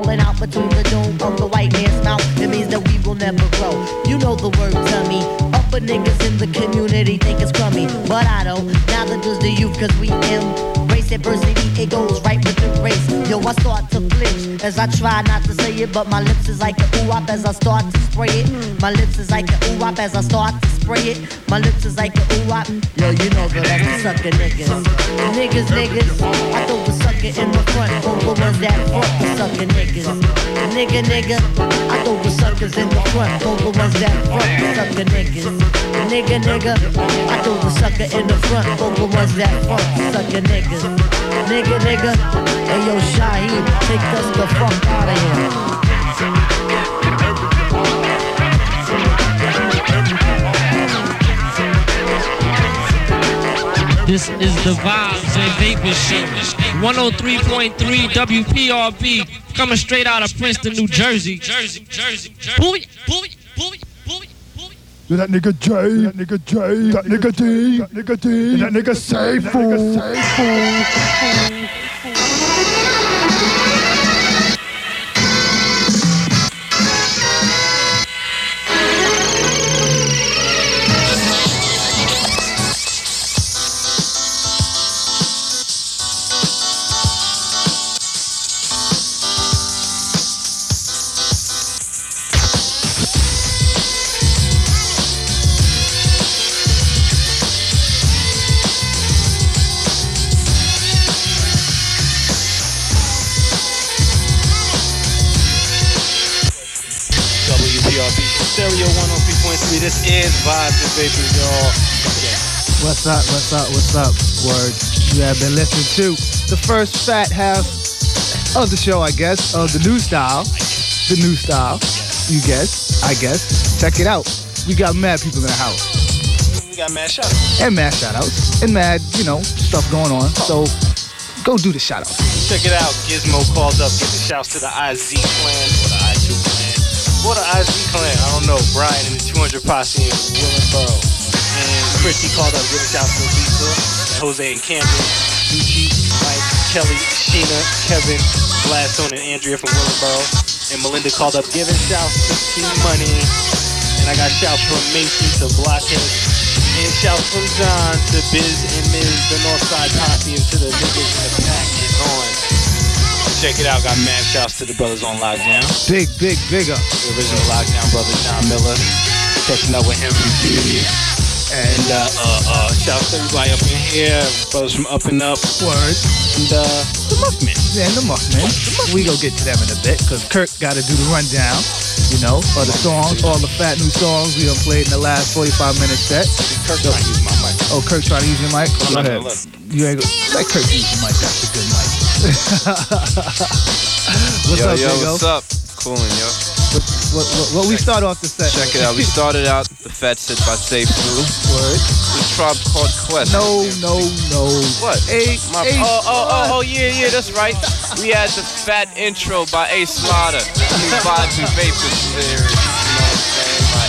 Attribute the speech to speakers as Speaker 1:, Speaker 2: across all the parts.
Speaker 1: Falling out between the dome of the white man's mouth, it means that we will never grow. You know the word to me. Upper niggas in the community think it's crummy, but I don't. Neither does the youth, cause we embrace adversity. It goes right with the race. Yo, I start to flinch as I try not to say it, but my lips is like a ooh-wop as I start to spray it. My lips is like a ooh-wop as I start to spray it. My lips is like a ooh-wop. Yo, you know that I'm the sucker niggas. Niggas, I throw the sucker in the front. For the ones that front the sucker niggas. Nigga, I throw the suckers in the front. For the ones that front the sucker niggas. Nigga, I throw the sucker in the front. For the ones that front the sucker niggas. Nigga, hey yo, Shaheed, take us the fuck out of here.
Speaker 2: This is the Vibes and Vapor Show. 103.3 WPRB, coming straight out of Princeton, New Jersey. Boy.
Speaker 3: That nigga J, that nigga J, that nigga D, that nigga D, that nigga Sayful.
Speaker 4: Stereo 103.3. This is Vibes and Vapor, y'all. Yeah.
Speaker 5: What's up? Word. You have been listening to the first fat half of the show, I guess, of the new style. The new style. You guess, I guess. Check it out. We got mad people in the house.
Speaker 4: We got mad shoutouts.
Speaker 5: And mad shoutouts. And mad, stuff going on. So go do the shoutouts.
Speaker 4: Check it out. Gizmo called up, giving shouts to the IZ clan or the I2 clan. Or the IZ clan, I don't know. Brian and the 200 posse in Willenboro. And Chrissy called up, giving shouts to Lisa, and Jose and Camden, Gucci, Mike, Kelly, Sheena, Kevin, Gladstone, and Andrea from Willenboro. And Melinda called up, giving shouts to T-Money. And I got shouts from Macy to Blockhead. And shouts from John to Biz and Ms, the Northside Posse, and to the niggas in the pack is on. Check it out, got mad shouts to the brothers on Lockdown.
Speaker 5: Big up.
Speaker 4: The original Lockdown brother, John Miller. Catching up with him from Junior. And shouts to everybody up in here. Brothers from Up and Up.
Speaker 5: Word.
Speaker 4: And the Muckmen.
Speaker 5: Yeah, and the Muckmen. We gonna get to them in a bit, because Kirk gotta do the rundown, of the songs, all the fat new songs we done played in the last 45-minute set.
Speaker 4: Kirk's trying to use my mic.
Speaker 5: Oh, Kirk's trying to use your mic? Go ahead. You ain't let Kirk use your mic, that's a good mic. What's up,
Speaker 6: yo,
Speaker 5: Bingo?
Speaker 6: what's up? Coolin', yo.
Speaker 5: What we start off the set?
Speaker 6: Check it out. We started out the fat set by Safe Blue.
Speaker 5: Word.
Speaker 6: The Tribe Called Quest.
Speaker 5: No.
Speaker 6: What?
Speaker 5: Yeah,
Speaker 6: that's right. We had the fat intro by A Slaughter. The Vibes and Vapor series. You know what I'm saying? By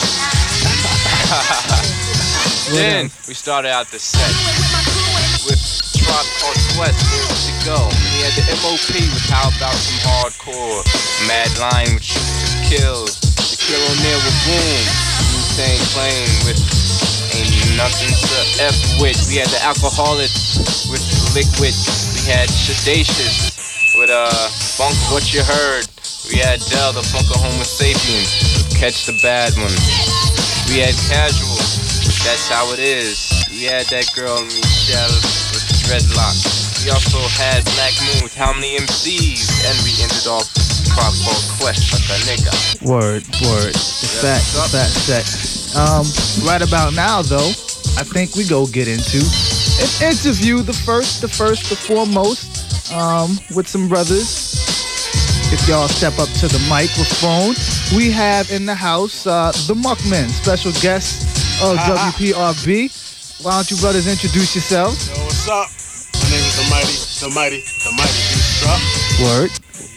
Speaker 6: A. Then we started out the set with Tribe Called Quest. Lyrics to Go. We had the MOP with How About Some Hardcore. Mad Line with Shoot to Kill. The Kill O'Neal with Boom. Wu-Tang Clan with Ain't Nothing to F with. We had the Alcoholics with Liquid. We had Sedacious with Funk What You Heard. We had Del, the Funker Homo Sapien with Catch the Bad One. We had Casual with That's How It Is. We had that girl Michelle with Dreadlocks. We also had Black Moon with How Many MCs. And we ended off Tribe Called Quest like a nigga.
Speaker 5: Word. The fat set. Right about now, though, I think we go get into an interview, the foremost, with some brothers. If y'all step up to the microphone, we have in the house the Muckmen, special guest of WPRB. Why don't you brothers introduce yourselves?
Speaker 7: Yo, what's up? My name is the mighty Destruct.
Speaker 5: Word.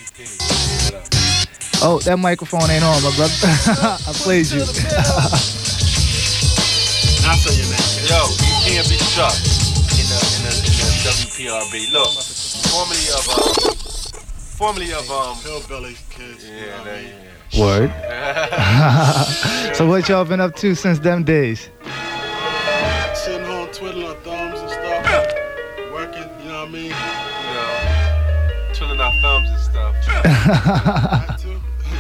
Speaker 5: Oh, that microphone ain't on, my brother. I played you.
Speaker 7: I'll say your name.
Speaker 4: Yo, you can't be struck in the WPRB. Look,
Speaker 6: formerly of
Speaker 7: Hillbilly kids.
Speaker 6: Yeah.
Speaker 5: Word. So what y'all been up to since them days?
Speaker 7: Sitting home twiddling our thumbs and stuff. Working, you know what I mean?
Speaker 6: Twiddling our thumbs and stuff.
Speaker 7: That too.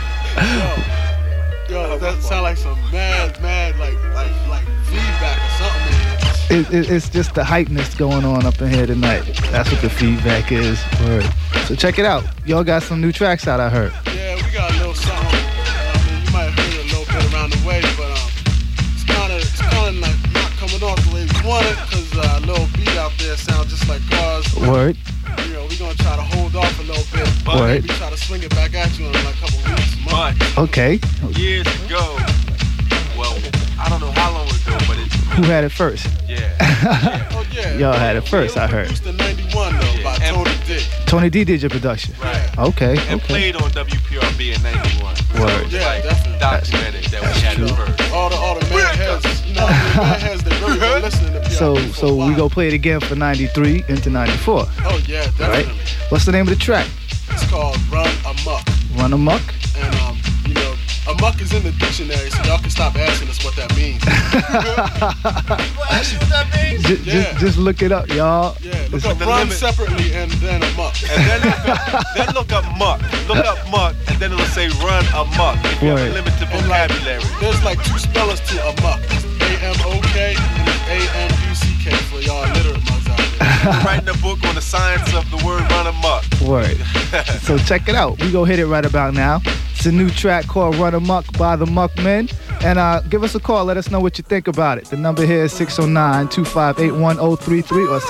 Speaker 7: Yo, that sound like some mad, like feedback or something, man.
Speaker 5: It's just the hypeness going on up in here tonight. That's what the feedback is. Word. So check it out. Y'all got some new tracks out, I heard.
Speaker 7: Yeah, we got a little something. I mean, you might have heard it a little bit around the way, but it's kind of like not coming off the way we want it, because a little beat out there sounds just like ours.
Speaker 5: Word.
Speaker 7: You know, we're gonna try to hold off a little bit, but
Speaker 5: Word.
Speaker 7: maybe try to swing it back at you in like a couple weeks, months.
Speaker 5: Okay.
Speaker 6: Years ago, well, I don't know how long ago, but
Speaker 5: Who had it first?
Speaker 7: Oh yeah.
Speaker 5: Y'all had it first, I heard.
Speaker 7: It was produced in '91 though by Tony D.
Speaker 5: Tony D did your production.
Speaker 6: Right.
Speaker 5: Okay.
Speaker 6: And played on WPRB in '91.
Speaker 5: Word.
Speaker 7: Yeah,
Speaker 6: Like
Speaker 7: definitely.
Speaker 6: documented that we had it first.
Speaker 7: All the man heads, you know, the man heads that really been listening to PRB
Speaker 5: So we go play it again for 93 into 94.
Speaker 7: Oh yeah, definitely.
Speaker 5: Right? What's the name of the track?
Speaker 7: It's called Run Amok.
Speaker 5: Run Amok?
Speaker 7: And you know, amok is in the dictionary, so y'all can stop asking us what that means.
Speaker 6: People ask you what that means?
Speaker 5: Just look it up, y'all.
Speaker 7: Yeah, look
Speaker 5: It's-
Speaker 7: up run separately and then amok.
Speaker 6: And then look up muck. Look up muck, and then it'll say run amok. If you have a
Speaker 5: Word.
Speaker 6: limited
Speaker 7: And like,
Speaker 6: vocabulary.
Speaker 7: there's like two spellers to amok. It's A-M-O-K and it's A-M-U-C-K for y'all illiterate mugs out there.
Speaker 6: I'm writing a book on the science of the word run amok.
Speaker 5: Word. So check it out. We go hit it right about now. It's a new track called Run Amok by the Muck Men. And give us a call. Let us know what you think about it. The number here is 609-258-1033 or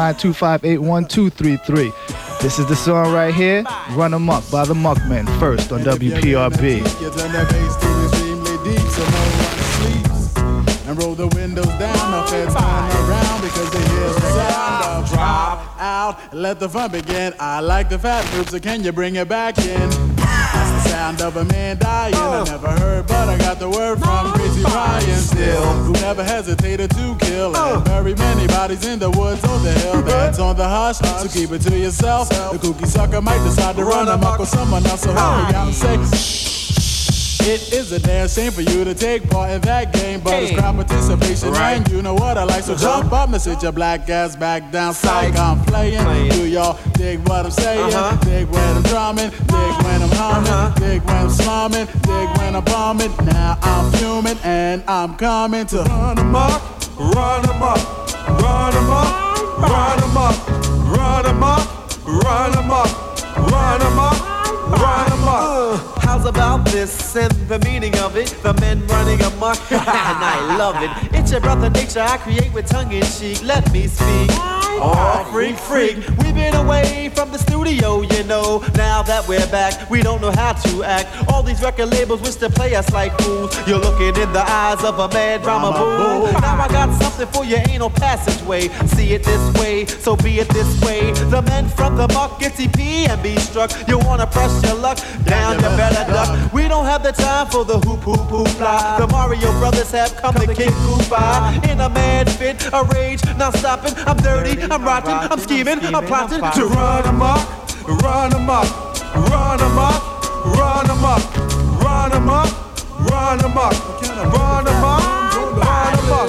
Speaker 5: 609-258-1233. This is the song right here, Run Amok by the Muck Men, first on WPRB.
Speaker 8: You turn that bass to extremely deep so no one sleeps. And roll the windows down, the feds turn around because they hear the sound of drop out. Let the fun begin. I like the fat group, so can you bring it back in? That's the sound of a man dying. I never heard, but I got the word from Crazy Ryan still, who never hesitated to kill and bury many bodies in the woods or the hill. That's on the hush, so keep it to yourself. The kooky sucker might decide to run amok with someone else, so hurry out and say shh. It is a damn shame for you to take part in that game, but it's crowd participation, and you know what I like, so jump up and sit your black ass back down, psych. I'm playing. Do y'all dig what I'm saying? Dig when I'm drumming, dig when I'm humming, dig when I'm slumming, dig when I'm bumming. Now I'm fuming and I'm coming to run amok, run amok, run amok, run amok, run amok, run amok, run amok, run amok.
Speaker 9: How's about this and the meaning of it? The men running amok, and I love it. It's your brother nature I create with tongue in cheek. Let me speak. Oh, freak. We've been away from the studio, you know. Now that we're back, we don't know how to act. All these record labels wish to play us like fools. You're looking in the eyes of a mad drama bull. Now I got something for you, ain't no passageway. See it this way, so be it this way. The men from the muck get TP and be struck. You wanna press your luck, down you better duck. We don't have the time for the hoop fly. The Mario brothers have come to kick Koopa. In a mad fit, a rage, not stopping. I'm dirty, I'm rotten, I'm scheming, I'm plotting to run amok, run amok, run amok, run amok, run amok, run amok, run amok, run amok.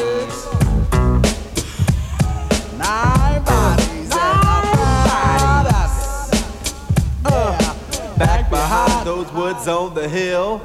Speaker 8: Nine bodies
Speaker 9: back behind those woods on the hill.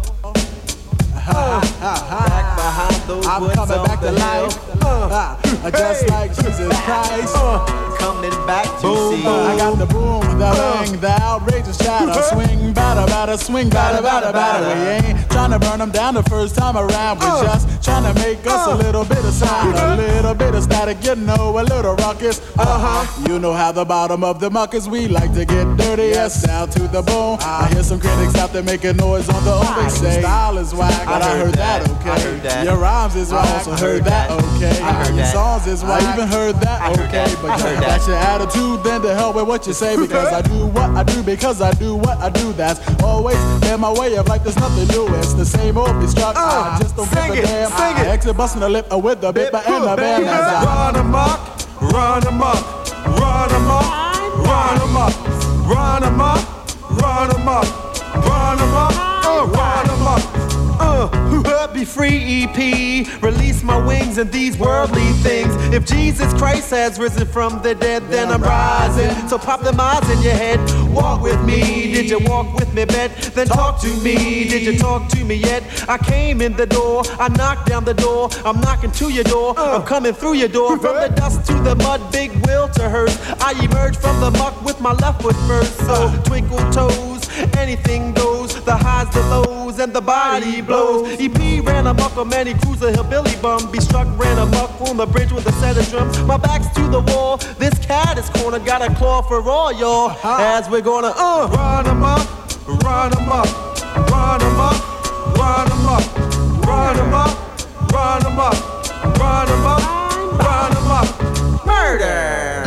Speaker 9: Back behind those
Speaker 8: I'm
Speaker 9: woods
Speaker 8: coming
Speaker 9: on
Speaker 8: back
Speaker 9: the
Speaker 8: to
Speaker 9: hill.
Speaker 8: life, just like Jesus Christ.
Speaker 9: Coming back to see.
Speaker 8: I got the boom, the bang, the outrageous chatter. Swing, batter, swing, batter. We ain't trying to burn them down the first time around. We're just trying to make us a little bit of sound, a little bit of static, you know, a little ruckus. You know how the bottom of the muck is. We like to get dirty, yes, down to the bone. I hear some critics out there making noise on the own. They say style is whack, but I heard that, okay.
Speaker 9: I heard that.
Speaker 8: Your rhymes is whack, I also heard that, okay.
Speaker 9: I heard
Speaker 8: Your
Speaker 9: that.
Speaker 8: songs is whack, I even heard that, okay. But you got your attitude, then to hell with what you say. Because I do what I do, because I do what I do. That's always been my way of life. There's nothing new. It's the same old be struck. I just don't give a damn. I exit busting a lip with the bit and the band. As I
Speaker 9: run amok, run amok, run amok, run amok, run amok, run 'em up, run 'em up, run 'em up. Be free, EP. Release my wings and these worldly things. If Jesus Christ has risen from the dead, then I'm rising. So pop them eyes in your head. Walk with me. Did you walk with me, bet? Then talk to me. Did you talk to me yet? I came in the door. I knocked down the door. I'm knocking to your door. I'm coming through your door. From the dust to the mud, big will to hurt. I emerge from the muck with my left foot first. So twinkle toes, anything goes. The highs, the lows, and the body blows. EP ran amok on many cruiser hillbilly bum. Be struck, ran amok on the bridge with a set of drums. My back's to the wall. This cat is cornered. Got a claw for all y'all. As we're gonna run 'em up, run 'em up, run 'em up, run 'em up, run 'em up, run 'em up, run 'em up, run 'em up. Murder.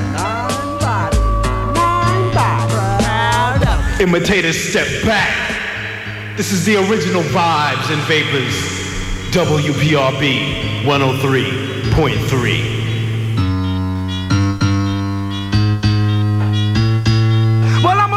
Speaker 10: Imitators, step back. This is the original Vibes and Vapors, WPRB 103.3.
Speaker 11: Well, I'm a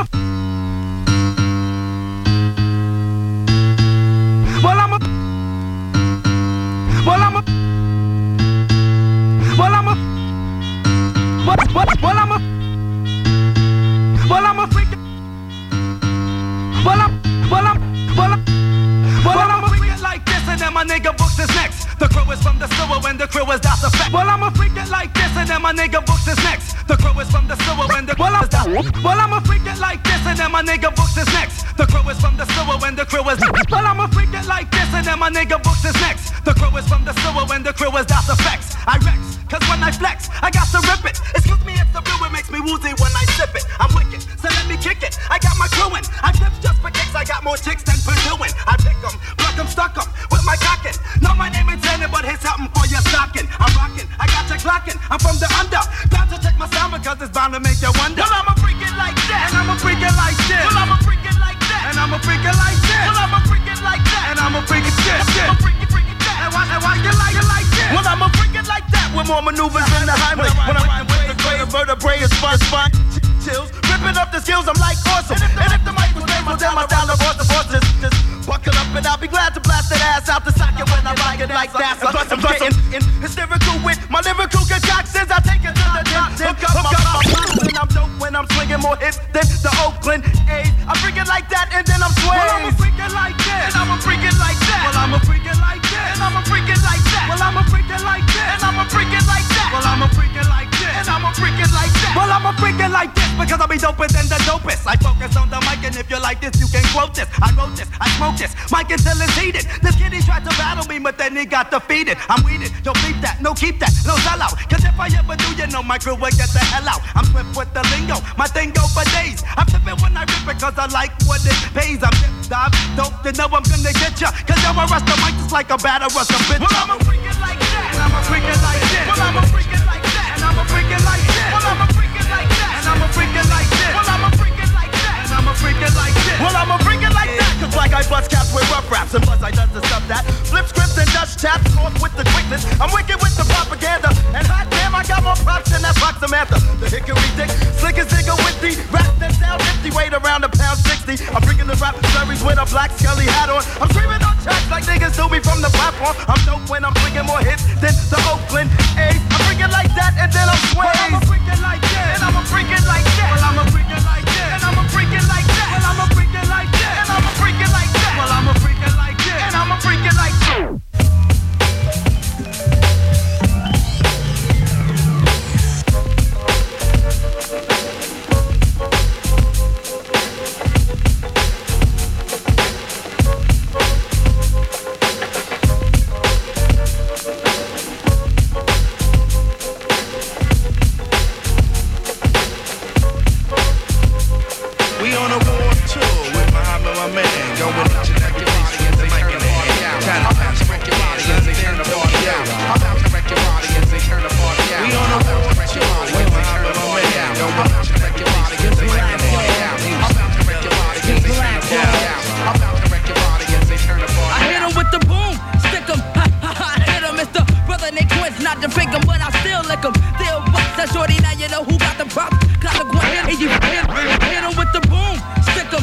Speaker 11: freak like this, and then my nigga books is next. The crew is from the sewer when the crew is that's a fact. Well, I'm a freak like this, and then my nigga books is next. The crew is from the sewer when the crew is that's. Well, I'm a freak like this, and then my nigga books is next. The crew is from the sewer when the crew is. Well, I'm a freak like this, and then my nigga books is next. The crew is from the sewer when the crew is that's effects. I rex, cause when I flex, I got to rip it. Excuse me if the brew, it makes me woozy when I sip it. I'm wicked, so let me kick it. I got my crew in. I clip just for kicks, I got more chicks than Purdueing. I pick 'em, pluck 'em, stuck 'em with my cockin'. No, my name ain't Janet, but here's something for your stocking. I'm rockin', I got you clockin'. I'm from the under. Got to check my sound because it's bound to make you wonder. Well, I'm a freakin' like that, and I'm a freakin' like this. Well, I'm a freakin' like that, and I'm a freakin' like this. Well, I'm a freakin' like that, and I'm a freakin' shit. I'm a freakin' that, and why you like this? Well, I'm a freakin' like that with more maneuvers in the highway. When I ride with the great vertebrae is spot. Chills, ripping up the skills, I'm like awesome. And if the mic was labeled, then my dollar was the boss. Just buckle up and I'll be glad to blast that ass out the socket when I rock it like that. Plus I'm getting hysterical with my lyrical concoctions. I take it to the top, hook up my box, and I'm dope when I'm swinging more hits than the Oakland A's. I'm freaking like that and then I'm swaying. Well, I'm a freaking like this, and I'm a freaking like that. Well, I'm a freaking like this, and I'm a freaking like that. Well, I'm a freaking like this, and I'm a freaking like that. Well, I'm a freaking like this, and I'm a freaking like that. Well, I'm a freaking like this because I'll be doper than the dopest. I focus on the mic, and if you like this, you can quote this. I wrote this, I smoke this, mic until it's heated. This kitty tried to battle me, but then he got defeated. I'm weeded, don't beat that, no keep that, no sell out. Cause if I ever do, you know my crew will get the hell out. I'm swift with the lingo, my thing go for days. I'm sipping when I rip it cause I like what it pays. I'm dip, dive, dope, you know I'm gonna get ya. Cause yo, I rush the mic just like a batter rush a bitch. Well, I'm a freaking like that, and I'm a freaking like this. Well, I'm a freaking like that, and I'm a freaking like this. Well, I'm a freaking like that, and I'm a freaking like this. Well, I'm a freaking like that, and I'm a freaking like this. Well, I'm a freaking like that, cause like I bust caps with rough raps, and plus I does the stuff that flip scripts and dust taps, off with the quickness. I'm wicked with the propaganda, and hot damn, I got more props than that Fox Samantha. The hickory dick, slick as nigga with the rap that sound 50, weight around a pound 60. I'm bringing the rap series with a black scully hat on. I'm screaming on tracks like niggas do me from the platform. I'm dope when I'm bringing more hits than the Oakland A's. I'm freaking like that, and then I'm swaying. Well, I'm a freaking like that, and I'm a freaking like that. Well, I'm a freaking like that, and I'm a freaking like that. Well, I'm a freaking like that, and I'm a freaking like that. Well, I'm a freaking like that, and I'm a freaking like that. Shorty, now you know who got the props. Got the guan, and you hit him with the boom. Stick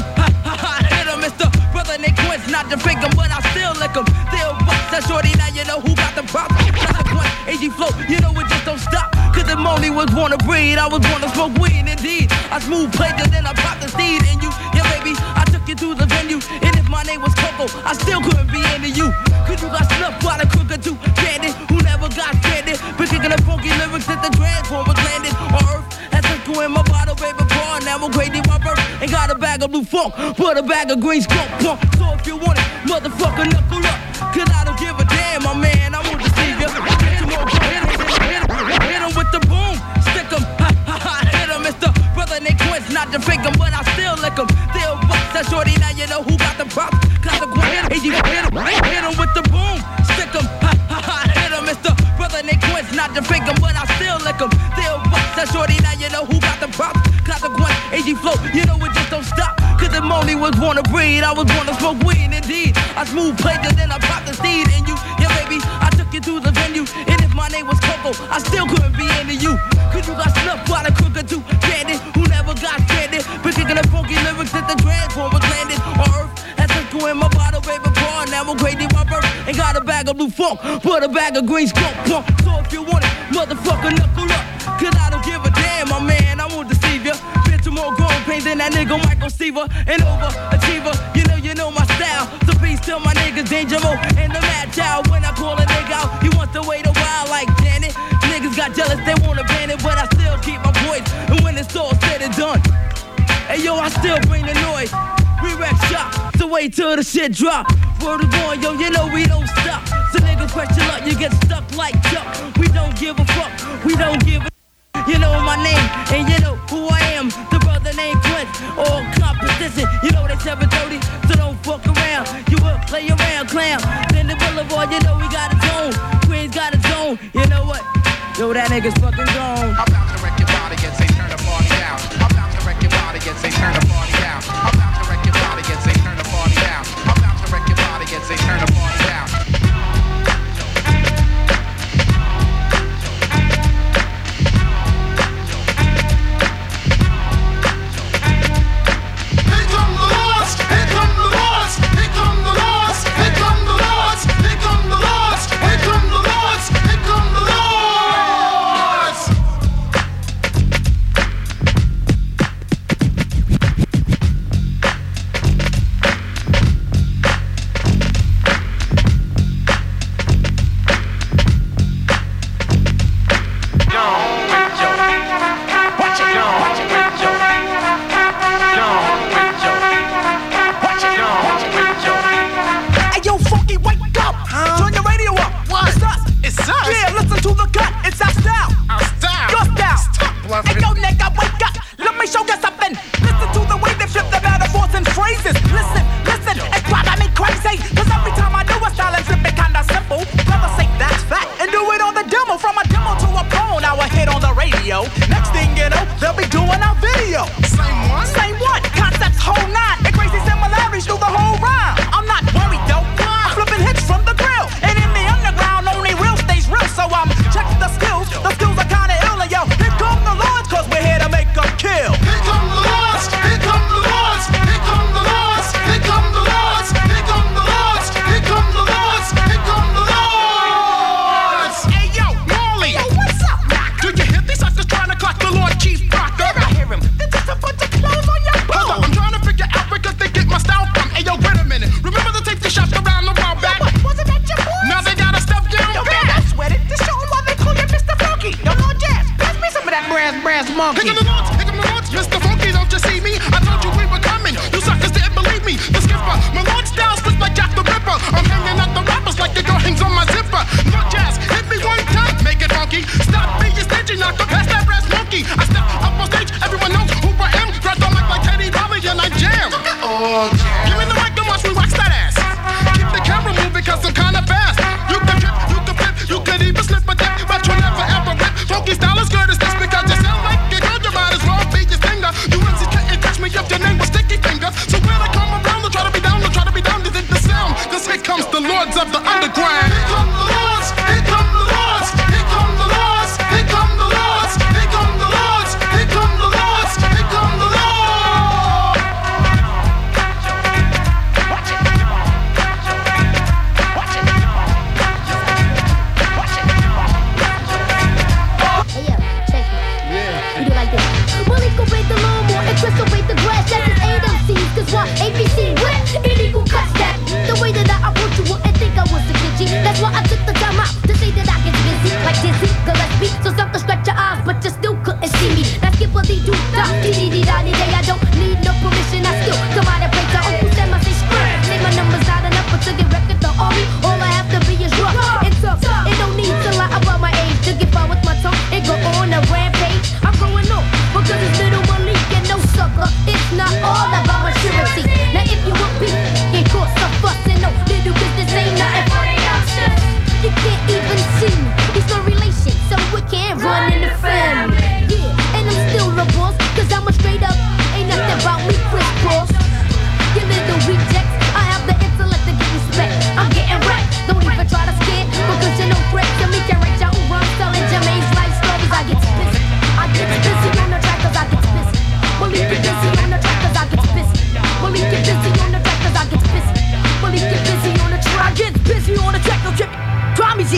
Speaker 12: you know who got the prop. Consequence, AG flow, you know it just don't stop. Cause the money was born to breed, I was born to smoke weed, indeed. I smooth played it, then I popped the steed. And you, yeah baby, I took you to the venue. And if my name was Coco, I still couldn't be into you. Cause you got snuffed by the crook or two bandit who never got stranded. Been kicking the funky lyrics that the transformers landed on earth. That's a in my bottle, baby, pour. Now I'm grading my birth. Ain't got a bag of blue funk, but a bag of green skunk punk. So if you want it, motherfucker, knuckle up. Cause I don't give a damn, my man, I won't deceive you. Hit him with the boom, stick him, ha ha ha, hit him. It's the brother named Quince, not to fake him, but I still lick him. Still bust that shorty, now you know who got the props. Consequence, hit him with the boom, stick him, ha ha ha, hit him. It's the brother named Quince, not to fake him, but I still lick him. Still bust that shorty, now you know who got the props. Consequence, AG flow, you know it just don't stop. Cause the money was born to breed, I was born to smoke weed, indeed. I smooth played it, then I popped the steed. And you, yeah baby, I took you to the venue. And if my name was Coco, I still couldn't be into you. Cause you got snuffed by the crook or two bandit who never got stranded. Been kicking the funky lyrics that the transformers landed on earth. That's a go in my bottle, baby, pour. Now I'm grading my birth. Ain't got a bag of blue funk, but a bag of green skunk punk. So if you want it, motherfucker, knuckle up. Cause I don't give a damn, my man, I won't deceive ya. Been to more growing pains than that nigga Michael Seaver. An overachiever, you know my style. So please tell my niggas Danger Mo and the Mad Child. When I call a nigga out, he wants to wait a while like Janet. Niggas got jealous, they wanna ban it, but I still keep my voice. And when it's all said and done, hey yo, I still bring the noise. We wreck shop, so wait till the shit drop. Word is born, yo, you know we don't stop. So niggas question luck, you get stuck like Chuck. We don't give a fuck, we don't give a. You know my name, and you know who I am. The brother named Quince, all competition. You know they 730, so don't fuck around. You will play around, clown. Then the boulevard, you know we got a zone. Queens got a zone, you know what? Yo, that nigga's fucking gone.
Speaker 13: I'm about to wreck your body and say turn the party down. I'm about to wreck your body and say turn the party down. I'm about to wreck your body and say turn the party down. I'm about to wreck your body and say turn the party down.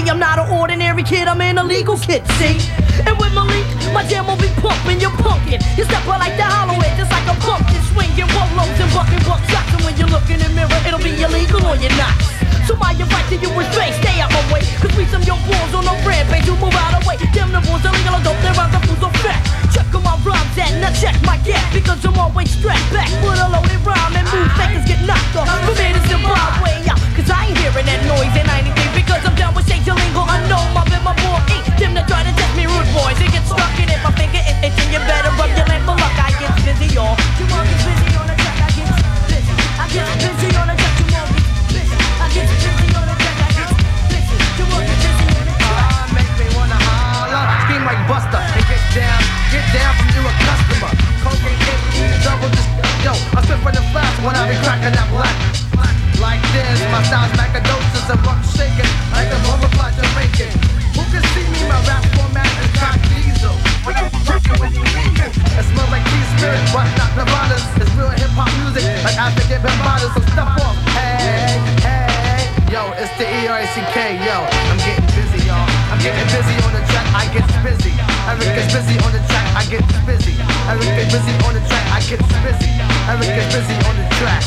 Speaker 12: I'm not an ordinary kid, I'm an illegal kid, see? And with Malik, my jam will be pumping, you're punkin'. You step out like the hollow head, just like a pumpkin, swinging polos and bucking buck shots. And when you look in the mirror, it'll be illegal or you're not. So my advice to you is straight, stay out my way. Cause we some young boys on a rampage who move out of way. Them the boys illegal or dope, their rhymes are fools of fact. Check on my rhymes at, now check my gap. Because I'm always strapped back with a loaded rhyme. And move fakers get knocked off from here to Zimbabwe. Cause I ain't hearing that noise and I ain't anything. Because I'm down with shake your lingo unknown. My been my boy ain't them that try to test me rude boys. They get stuck in it, my finger is itching. You better rub your leg for luck, I get busy, y'all. You won't get busy on the track, I get busy. I get busy on the track, you won't get busy. I get busy on the track, I get busy. You won't get busy on the track.
Speaker 11: Make me wanna holler, scream like Buster, and get down from you a customer. Cocaine, double just, yo, I spit for the flash when I be cracking that black. Like this, my style's macadoses and rock shaking like a overclock Jamaican. Who can see me? My rap format is cock diesel. When you working with me, it smells like tea spirit, but not Nirvana's. It's real hip hop music, like African Bambadas. So step off, hey, hey, yo, it's the E-R-A-C-K, yo. I'm getting busy, y'all. I'm getting busy on the track, I get busy. Eric gets busy on the track, I get busy. Eric gets busy on the track, I get busy. Eric gets busy on the track.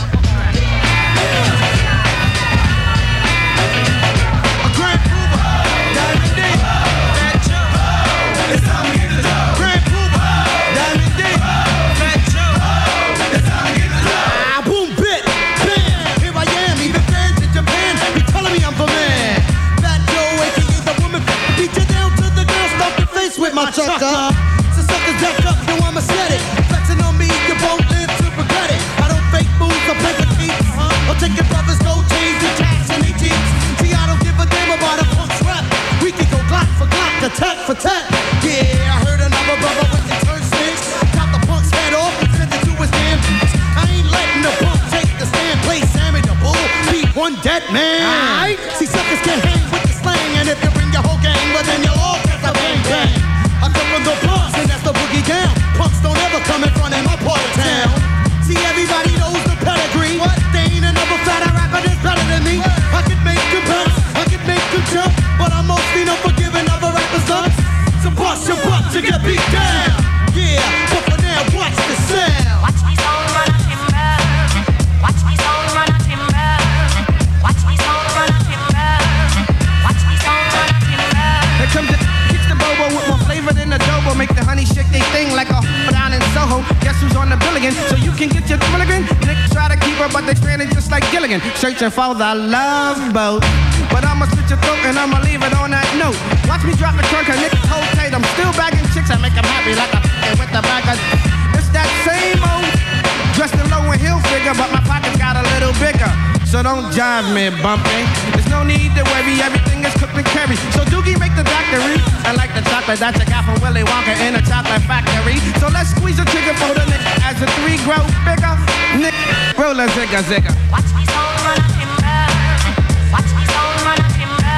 Speaker 14: With my chucker, so suckers back up, yo, I'ma set it. Flexing on me, you won't live to regret it. I don't fake moves, I play for keeps. I'll take your brothers, gold chains, and cats and ETs. See, I don't give a damn about a punk's rap. We can go Glock for Glock, attack for tat. Yeah, I heard another brother with the turn snakes. Got the punk's head off and sent it to his damn. I ain't letting the punk take the stand. Play Sammy the Bull, beat one dead man. See, suckers can hang with the slang, and if you bring your whole gang, but then you'll all get the bang bang. I come from the Bronx and that's the boogie down. Punks don't ever come in front of my part of town. See, everybody knows the pedigree. What? They ain't another fatter rapper that's better than me. I could make you bounce, I could make you jump, but I'm mostly known for giving other rappers up. So bust your butt to get beat down. Yeah, but for now, watch the sound. Watch me soul run a timber. Watch me soul run a timber. Watch me soul run a timber. Watch me soul run a timber.
Speaker 11: Here comes the bobo with more flavor than adobo. Make the honey shake they thing like a down in Soho. Guess who's on the bill again? So you can get your thrill again. Niggas try to keep her, but they stranded just like Gilligan. Searching for the love boat. But I'ma split your throat and I'ma leave it on that note. Watch me drop the trunk and niggas hold tight. I'm still bagging chicks. I make them happy like a with the bag of. It's that same old dressed in low and heel figure, but my pockets got a little bigger. So don't jive me, bumpy. There's no need to worry, everything is cooked and carried. So Doogie make the doctory. I like the chocolate that you got from Willy Wonka in a chocolate factory. So let's squeeze the trigger for the nigga as the three grow bigger. Nick, roll a zigga zigga.
Speaker 14: Watch me soul run a timber. Watch me soul run a timber.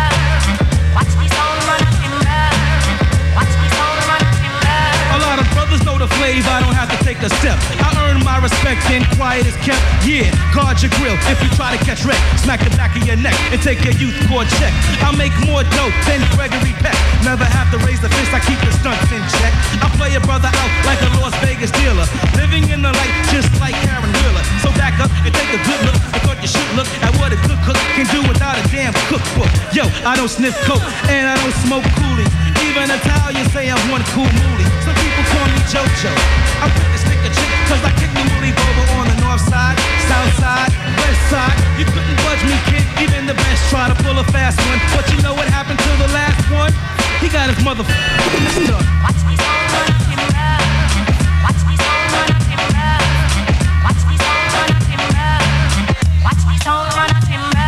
Speaker 14: Watch me soul run a timber. Watch me soul run a timber.
Speaker 15: A lot of brothers know the flavor, I don't have to take a step. I earn my respect and quiet is kept. Yeah, guard your grill if you try to catch wreck. Smack the back of your neck and take your youth court check. I'll make more dope than Gregory Peck. Never have to raise the fist, I keep the stunts in check. I play a brother out like a Las Vegas dealer. Living in the light just like Karen Wheeler. So back up and take a good look. I thought you should look at what a good cook can do without a damn cookbook. Yo, I don't sniff coke and I don't smoke coolies. Even Italians say I'm one cool moolie. Some people call me JoJo. I'm quick to stick a chick cause I kick the moolie bobo on the north side, south side, west side. You couldn't budge me, kid. Even the best try to pull a fast one. But you know what happened to the last one? He got his motherfucking stuck.
Speaker 14: Watch me soul run a timber. Watch me soul run a timber. Watch me soul run a timber. Watch me soul run a timber.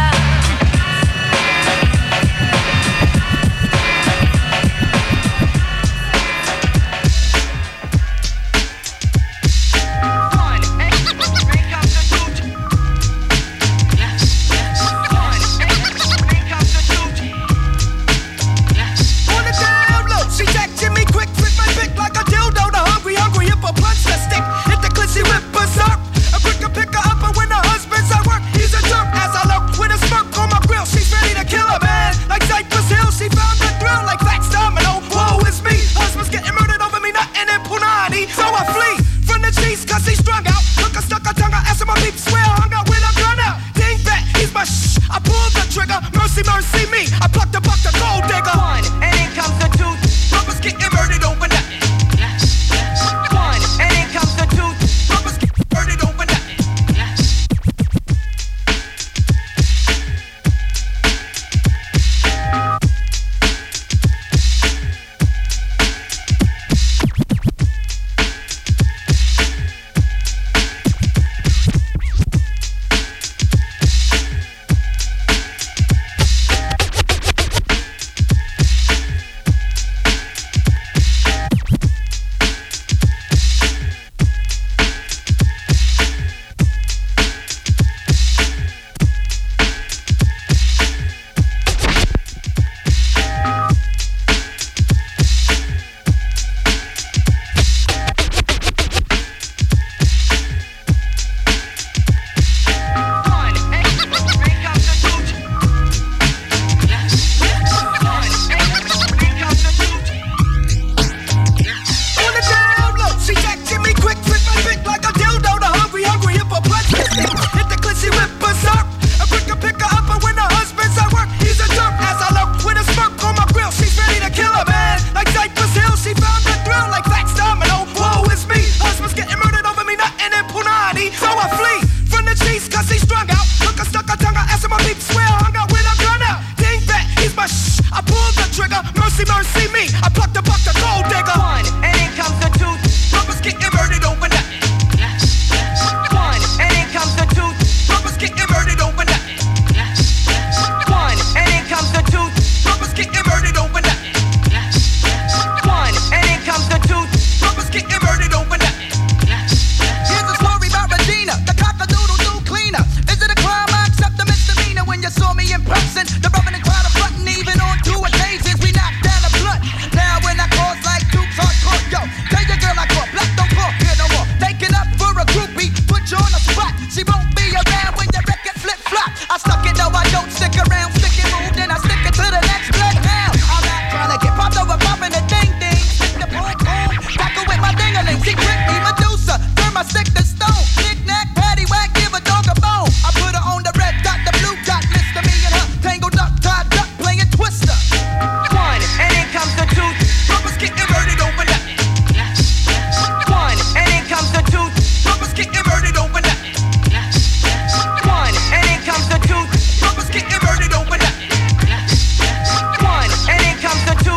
Speaker 11: strung out. Look a stuck a tongue, I asked my peeps swear hung out with a gun out. Ding back, he's my shh. I pulled the trigger, mercy, mercy me. I plucked the gold digger. One, and in comes the two. Brothers getting murdered overnight. One, and in comes the two. Brothers getting murdered overnight. One, and in comes the two. Brothers getting murdered overnight. One, and in comes the two. Brothers getting murdered overnight. Here's a story about Regina, the cock-a-doodle-doo cleaner. Is it a crime I accept the misdemeanor when you saw me in person? The rubbing and crowd of button, even on 2 occasions we knocked down a blunt. Now when I cause like Dukes hardcore, yo, tell your girl I call black don't call here no more. Take it up for a groupie, put you on the spot. She won't be around when your record flip flop. I stuck it though I don't stick around, stick it move, then I stick it to the next bloodhound. I'm not trying to get popped over popping a ding ding. Stick the boom boom, tackle with my ding-a-ling. She grip me Medusa, turn my stick to stone. Knick-knack, paddywhack, give a dog a bone. I put her on the red dot, the blue dot, Mr. Me and her tangled up, tied up, playing Twister. One, and in comes the two. Brothers getting murdered overnight. One, and in comes the two. Brothers getting murdered overnight. One, and in comes the two. Brothers getting murdered overnight. One, and in comes the two.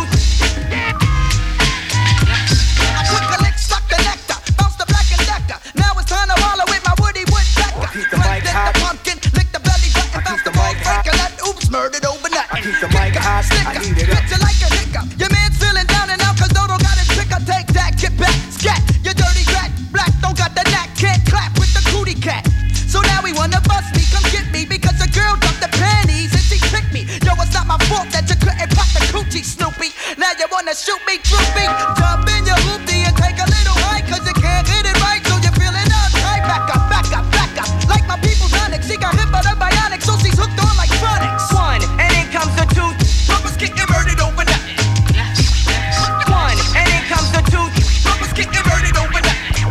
Speaker 11: I took a lick, suck the nectar, bounce the black and decker. Now it's time to wallow with my Woody Woodpecker.
Speaker 9: Keep the mic hot.
Speaker 11: The pumpkin, lick the belly button, bounce the ball, break a nut. Oops, murdered overnight.
Speaker 9: I keep the mic hot. I heat it up.
Speaker 11: Hit you like a hiccup. Your man's feeling down and out 'cause Dodo got his picker. Take that, get back, scat. You dirty rat, black don't got the knack. Can't clap with the cootie cat. So now we wanna bust me, come get me because a girl dumped the panties and she tricked me. Yo, it's not my fault that you couldn't pop the coochie, Snoopy. Now you wanna shoot me, droopy. Jump in your hoopty and take a little hike 'cause you can't hit it right, so you're feeling uptight. Back up, back up, back up. Like my people's Onyx, she got hit by the bionic, so she's hooked on like phonics. One, and in comes the two. Brothers getting murdered overnight. One, and in comes the two. Brothers getting murdered overnight.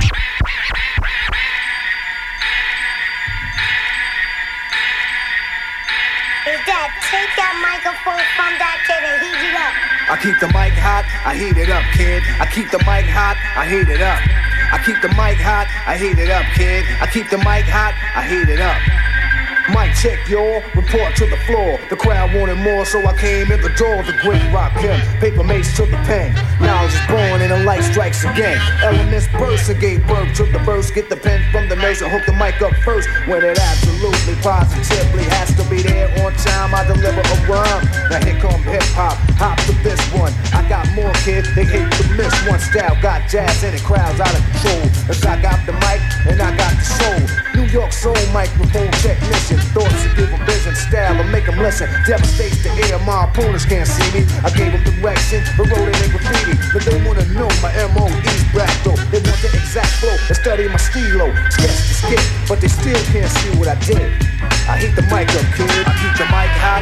Speaker 16: Is that take that microphone from that kid and heat it up?
Speaker 9: I keep the mic hot, I heat it up, kid. I keep the mic hot, I heat it up. I keep the mic hot, I heat it up, kid. I keep the mic hot, I heat it up. Mic check, y'all. Report to the floor. The crowd wanted more, so I came in the door. The great Rakim, paper mace to the pen. Knowledge is born and the light strikes again. Elements burst and gave birth to the burst. Get the pen from the nurse and hook the mic up first. When it absolutely, positively has to be there on time, I deliver a rhyme. Now here come hip hop, hop to this one. I got more, kid, they hate to miss one. Style got jazz and the crowd's out of control. Cause I got the mic and I got the soul. New York soul microphone technician. Thoughts to give them vision, style, and make them listen. Devastates the air, my opponents can't see me. I gave them direction, but wrote it in graffiti. But they wanna know my MOE's black though. They want the exact flow and study my stilo. Sketch the skit, but they still can't see what I did. I heat the mic up, kid. I keep the mic hot.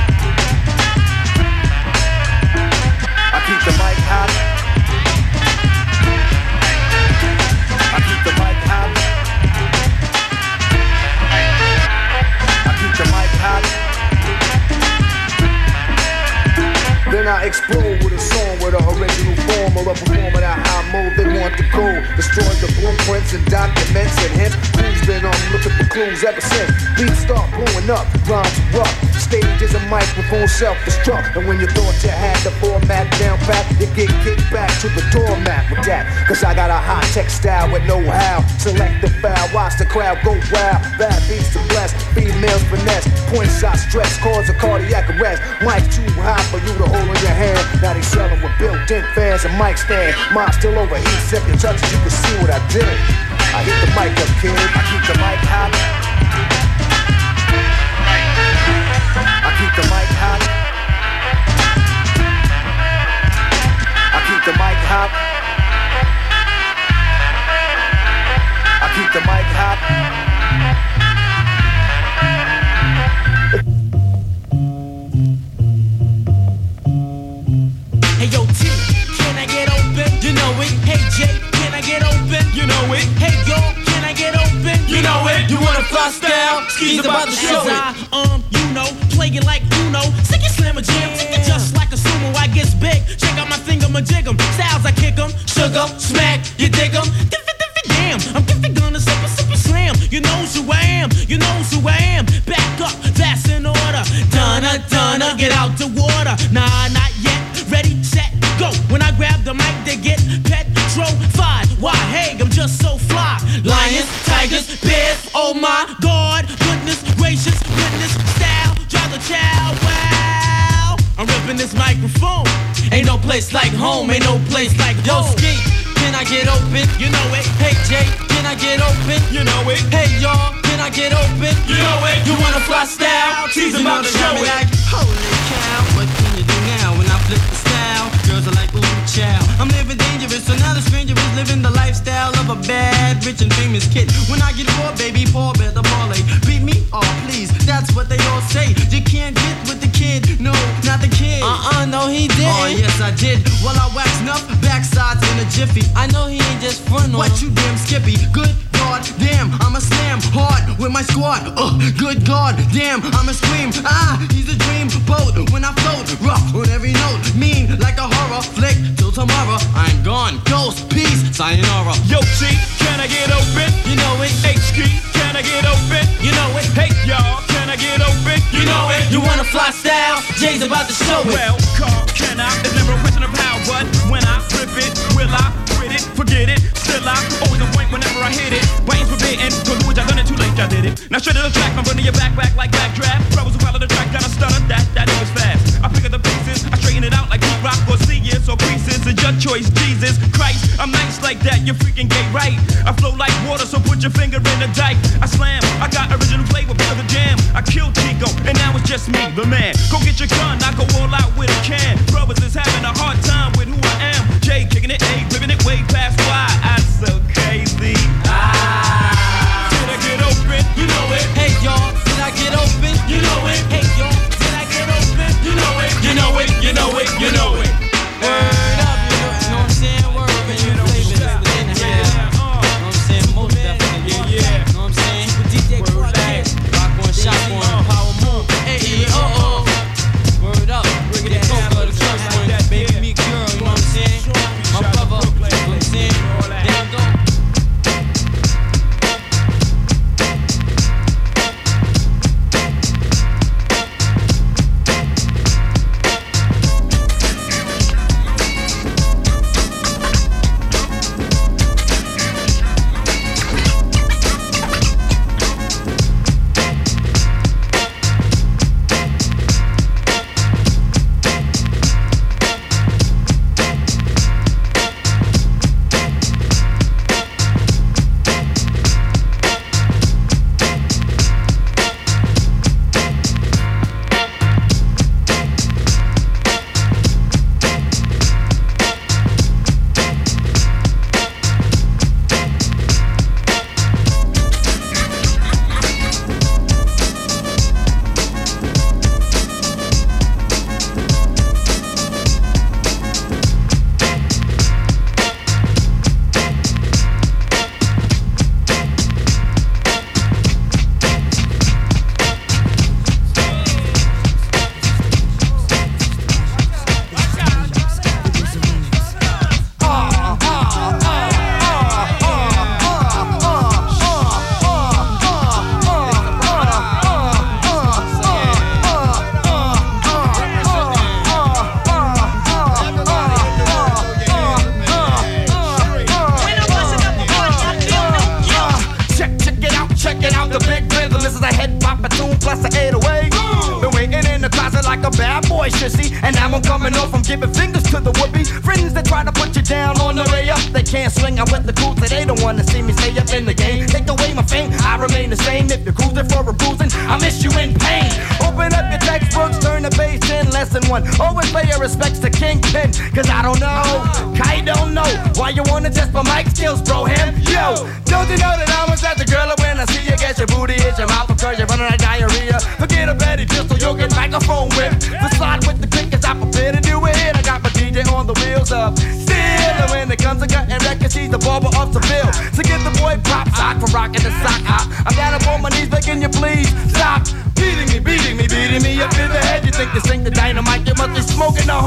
Speaker 9: I keep the mic hot. I keep the mic hot. The mic hot. Then I explode with a song with an original form or a performer that high mode they want to go. Destroy the blueprints and documents and hence who's been on looking for clues ever since. Beats start blowing up, rhymes rough. Stage is a microphone self-destruct. And when you thought you had the format down pat, you get kicked back to the doormat with that. Cause I got a high-tech style with know-how. Select the foul, watch the crowd go wild. Bad beats to bless, females finesse. Point shot stress, cause a cardiac arrest. Mic too high for you to hold in your hand. Now they sellin' with built-in fans and mic stand. Mine still overheats, if you touch it, you can see what I did. I hit the mic up, kid. I keep the mic hot. I keep the mic hot. I keep the mic hot. I keep the mic hot.
Speaker 12: Hey yo T, can I get open? You know it. Hey J, can I get open? You know it. Hey yo, can I get open? You know it. You wanna fly style? Skis about to show it. You know, play it like Uno. Stick it, slam a jam, take it just like a sumo. I gets big. Check out my thingamajig'em. Styles I kick 'em, sugar, smack, you dig 'em. Diffy, damn, I'm gonna sip a slam. You knows who I am, you knows who I am. Back up, that's in order. Donna, get out the water. Nah, not yet. Ready, set, go. When I grab the mic, they get petrified. Why, hey, I'm just so fly. Lions, tigers, bears, oh my God. Goodness gracious, witness style. Drive the child, wow. I'm ripping this microphone. Ain't no place like home, ain't no place like home. Yo, Ski, can I get open? You know it. Hey, Jay, can I get open? You know it. Hey, y'all, can I get open? You know it. You wanna fly style? Tease about to show it. Like, holy cow, what can you do now when I flip the style? Girls are like, ooh, child. I'm living dangerous, so now the stranger is living the lifestyle of a bad, rich and famous kid. When I get poor, baby, poor, better parlay. Beat me? Oh, please, that's what they all say. You can't get with the kid, no, not the kid. No, he did. Oh, yes, I did. Well, I waxed up, backsides in a jiffy. I know he ain't just front on. What, you damn skippy? Good God, damn, I'm a slam hard with my squad. Good God, damn, I'm a scream. He's a dream boat when I float, rough on every note, mean like a horror flick. Till tomorrow, I'm gone. Ghost, peace, sayonara. Yo, G, can I get open? You know it. HG, can I get open? You know it. Hey, y'all, can I get open? You know it. You wanna fly style? Jay's about to show it. Well, Carl, can I? There's never a question of how, but when I rip it, will I quit it? Forget it. Still I always a point whenever I hit it. Brains forbidden, cause which I done it too late, I did it. Now straight to the track, I'm running your back like backdraft. Rebels who follow the track, gotta stutter, that it was fast. I pick up the pieces, I straighten it out like Pete Rock or C-Years or creases. It's your choice, Jesus Christ. I'm nice like that, you're freaking gay, right? I flow like water, so put your finger in the dike. I slam, I got original flavor, because the jam. I killed Chico, and now it's just me, the man. Go get your gun, I go all out with a can. Brothers is having a hard time with who I am. Jay kicking it, A, ripping it way past why I'm so crazy. Did I get open? You know it. Hey y'all, did I get open? You know it. Hey y'all, did I get open? You know it. You know it. You know it. You know it. Word up, you know what I'm saying? Word up, you know flavors within the house. You know what I'm saying? Most definitely. Yeah. You know what I'm saying? DJ Clark Kent, rock on, shotgun, power move. Hey, word up, bring it up, the first one, baby, me girl. You know what I'm saying? My brother, you know what I'm saying? There you go.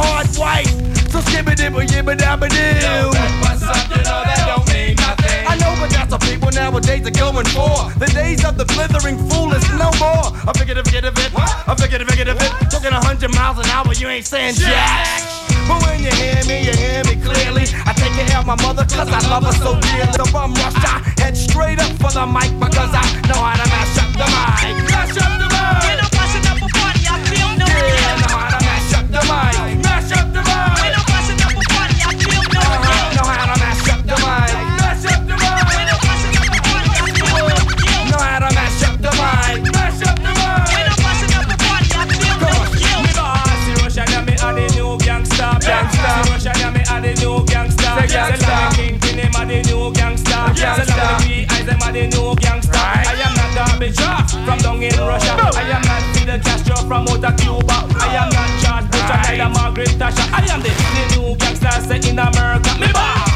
Speaker 14: So skibba dibba yibba dabba doo. What's up, you know that don't mean nothing. I know
Speaker 11: but that's what people nowadays are going for. The days of the blithering fool is no more. I figured of it. I figured of it. Talking 100 miles an hour, you ain't saying jack. But when you hear me clearly. I take care of my mother cause I love her so dearly. The bum rush, I head straight up for the mic because I know how to mash up the mic. Mash up the mic. When I'm passing up a party, I feel no guilt. Yeah, I know how to mash up the mic. Mash up the mic. When I'm passing up a party, I feel no guilt. Know how to mash up the mic. Mash up the mic. When I'm passing up a party, I feel no guilt. Know how to mash up the mic. Mash up the mic. When I'm passing up a party, I feel no guilt. Me boss, see Russian and me are the new gangsta. See Russian and me are the new gangsta. Say Kingpin, him are the new gangsta. Say Larry B.I. them are the new gangsta. I am not Gorbachev from down in Russia. I am not Fidel Castro from out of Cuba. I am not George Bush or neither Margaret Thatcher. I am the new gangsta say in America. Me boss.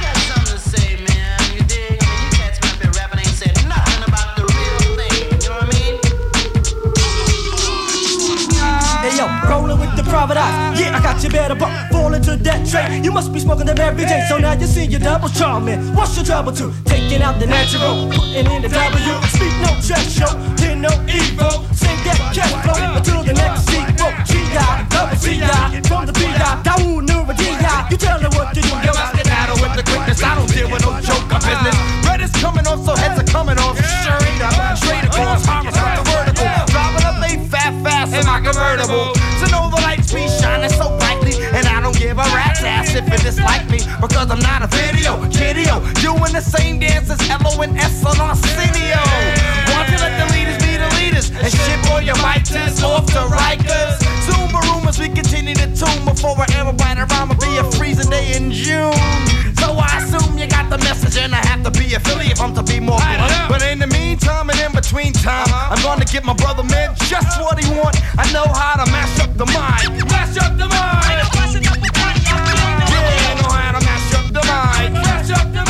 Speaker 17: Yo, rolling with the private eyes. Yeah, I got you better, but fall into that trap. You must be smoking them every day, so now you see your double charming. What's your trouble to? Taking out the natural, putting in the W. Speak no trash show, hear no evil. Sing that cash flow until the next sequel. G.I., double C.I., from the B.I., down Nura D.I. You tell her what to do, yo.
Speaker 11: I skedaddle with the quickness, I don't deal with no joke of business. Red is coming off, so heads are coming off. Straight up, straight across, harvest with the vertical. Driving up, they fast in my convertible. So know the lights be shining so brightly, and I don't give a rat's ass if it dislike me, because I'm not a video, kiddio, doing the same dance as Elo and S on Arsenio. Want to let the leaders be the leaders, and ship all your fighters off to Rikers. Zoomer rumors, we continue to tune before I ever bite around will be a freezing day in June. So I assume you got the message, and I have to be a Philly if I'm to be more blunt. But in the meantime and in between time, I'm gonna get my brother man just what he want. I know how to mash up the mic. Mash up the mic. Yeah, I know how to mash up the mic. Mash up the mic.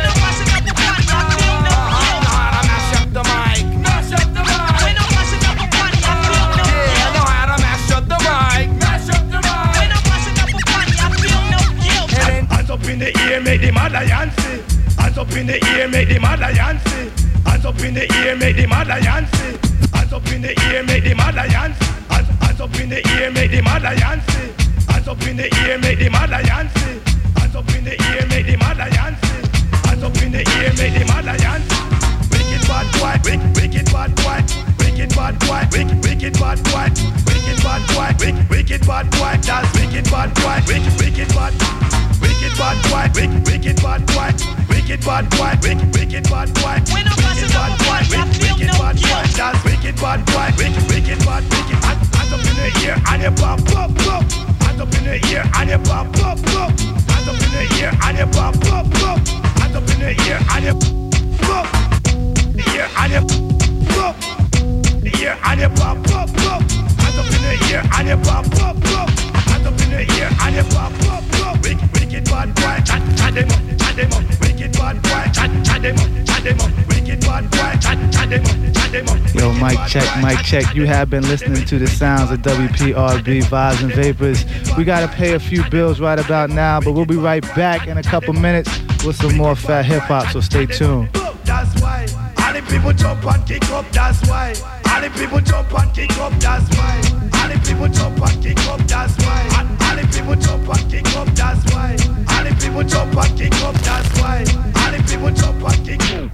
Speaker 3: In the ear, make the mother Yancy. Hands up in the ear, make the mother Yancy. Hands up in the ear, make the mother Yancy. Hands up in the ear, make the mother Yancy. Hands up in the ear, make the mother Yancy. Hands up in the ear, make the mother Yancy. Hands up in the ear, make the mother Yancy. Hands up in the ear, make the mother Yancy. Wicked bad boy, wicked bad boy, wicked bad boy, wicked bad boy, wicked bad boy, wicked bad boy, that's wicked bad boy, wicked bad. Wicked bad boy, wicked bad boy, wicked bad boy, wicked bad boy, wicked bad boy, wicked bad boy, that's wicked bad boy, wicked bad, wicked. Hands up in the ear and you pop, pop, pop. Hands up in the ear and you pop, pop, pop. Hands up in the ear and you pop, pop, pop. Hands up in the ear and you pop, the ear and you pop, the ear and you pop, pop, pop. Hands up in the ear and you pop, pop, pop. Hands up in the ear and you pop, pop, pop. Wicked bad boy, chat them up, chat them up. Wicked bad boy, chat them up, chat them up. Wicked bad boy, chat them up, chat them up.
Speaker 5: Yo, mic check. You have been listening to the sounds of WPRB Vibes and Vapors. We gotta pay a few bills right about now, but we'll be right back in a couple minutes with some more fat hip hop. So stay tuned.
Speaker 3: That's why all the people jump and kick up. That's why all the people jump and kick up. That's why all the people jump and kick up. That's why all the people jump and kick up. That's why all the people jump and kick up. That's why all the people jump and kick up.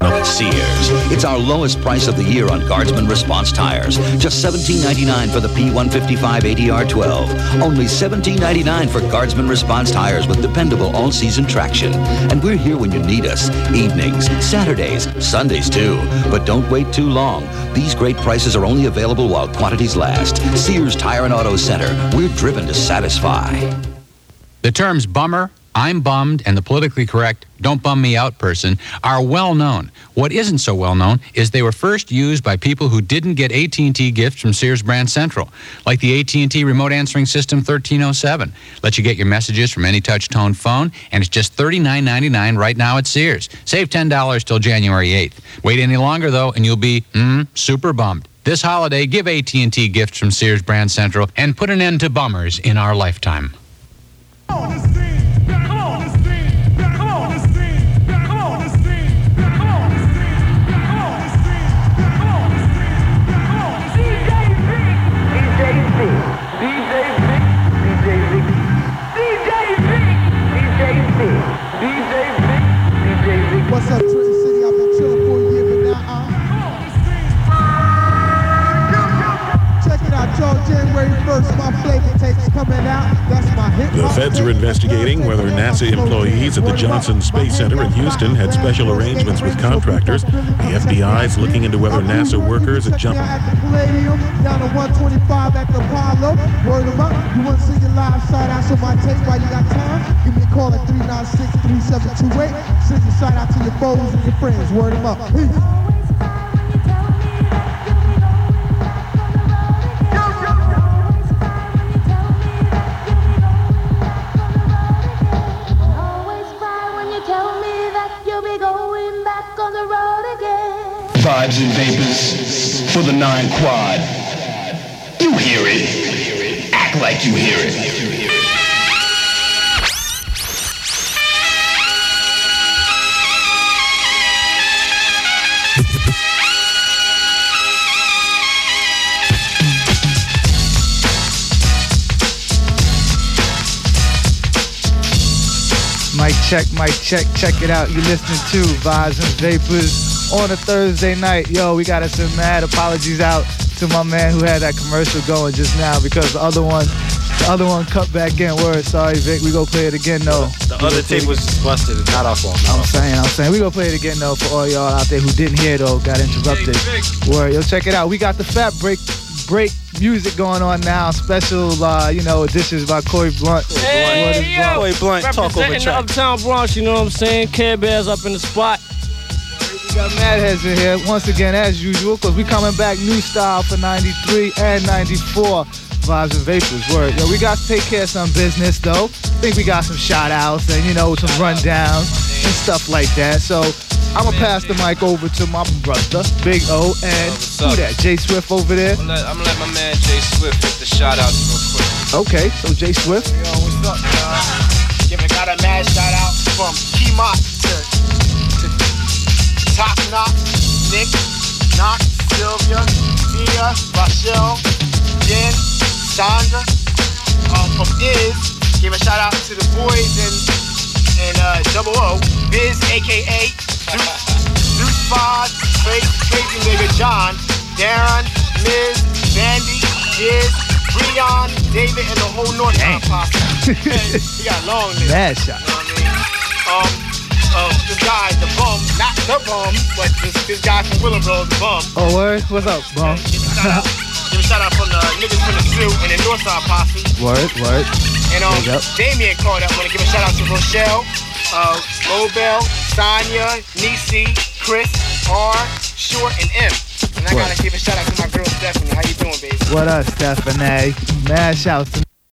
Speaker 18: Sears. It's our lowest price of the year on Guardsman Response tires. Just $17.99 for the P155 ADR12. Only $17.99 for Guardsman Response tires with dependable all-season traction. And we're here when you need us. Evenings, Saturdays, Sundays too. But don't wait too long. These great prices are only available while quantities last. Sears Tire and Auto Center. We're driven to satisfy.
Speaker 19: The terms bummer, I'm bummed, and the politically correct don't bum me out person are well known. What isn't so well known is they were first used by people who didn't get AT&T gifts from Sears Brand Central, like the AT&T Remote Answering System 1307. Lets you get your messages from any touch-tone phone, and it's just $39.99 right now at Sears. Save $10 till January 8th. Wait any longer, though, and you'll be super bummed. This holiday, give AT&T gifts from Sears Brand Central and put an end to bummers in our lifetime.
Speaker 20: The feds are investigating whether NASA employees at the Johnson Space Center in Houston had special arrangements with contractors. The FBI is looking into whether NASA workers at Johnson...
Speaker 21: Palladium, down to 125 at the Apollo. Word them up. You want to see your live shout-outs on my tape while you got time? Give me a call at 396-3728. Send your shout-out to your foes and your friends. Word them up. Peace.
Speaker 10: Vibes and vapors for the 9 Quad. You hear it. Act like you hear it.
Speaker 5: Mic check it out. You're listening to Vibes and Vapors on a Thursday night. Yo, we gotta send mad apologies out to my man who had that commercial going just now because the other one cut back in. Word, sorry Vic, we go play it again though.
Speaker 4: The other tape was busted, not our fault.
Speaker 5: I'm saying we gonna play it again though for all y'all out there who didn't hear though, got interrupted. Word, yo, check it out. We got the Fat Break music going on now. Special, editions by Corey Blunt.
Speaker 2: Hey, yo,
Speaker 4: Corey Blunt, talk over
Speaker 2: representing the
Speaker 4: track.
Speaker 2: Uptown Bronx, you know what I'm saying? Care Bears up in the spot.
Speaker 5: We got Mad Heads in here once again as usual because we coming back new style for 93 and 94 Vibes and Vapors. Word. Yo, we got to take care of some business though. Think we got some shout outs and some rundowns and stuff like that. So I'm gonna pass the mic over to my brother Big O and who that? Jay Swift over there.
Speaker 6: I'm gonna let my man Jay Swift hit the shout outs real quick.
Speaker 5: Okay, so Jay Swift.
Speaker 22: Yo, what's up, got a mad shout out from Key-Mott to Top Knock, Nick, Knock, Sylvia, Tia, Rachelle, Jen, Sandra. From Iz, give a shout out to the boys and Double O, Biz, aka Zeus Bod, Crazy Nigga John, Darren, Miz, Vandy, Diz, Breon, David, and the whole North Town posse. He got long names.
Speaker 5: Mad shot.
Speaker 22: You know what I mean? This guy, the bum, not the bum, but this guy from Willowboro, the bum.
Speaker 5: Oh, word? What's up, bum?
Speaker 22: Give a shout out from the niggas from the Zoo and the Northside posse.
Speaker 5: Word.
Speaker 22: And Damien called up. Want to give a shout out to Rochelle, Lobel, Sonia, Nisi, Chris, R, Short, and M. And I gotta give a shout out to my girl Stephanie. How you doing, baby?
Speaker 5: What up, Stephanie? Mad shouts to